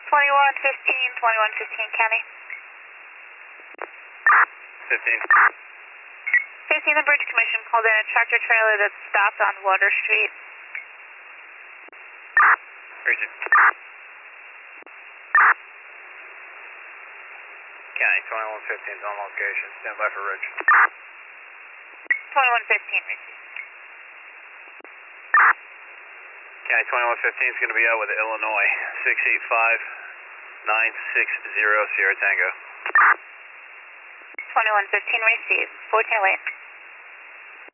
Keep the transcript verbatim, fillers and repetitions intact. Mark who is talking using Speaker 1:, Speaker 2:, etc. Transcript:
Speaker 1: twenty-one fifteen, twenty-one fifteen County.
Speaker 2: fifteen.
Speaker 1: fifteen, the Bridge Commission called in a tractor trailer that stopped on Water Street.
Speaker 2: Richard. County, twenty-one fifteen is on location. Stand by for Rich.
Speaker 1: twenty-one fifteen, received.
Speaker 2: County, twenty-one fifteen is going to be out with Illinois. six eight five nine six zero Sierra Tango.
Speaker 1: twenty-one fifteen, received. fourteen oh eight.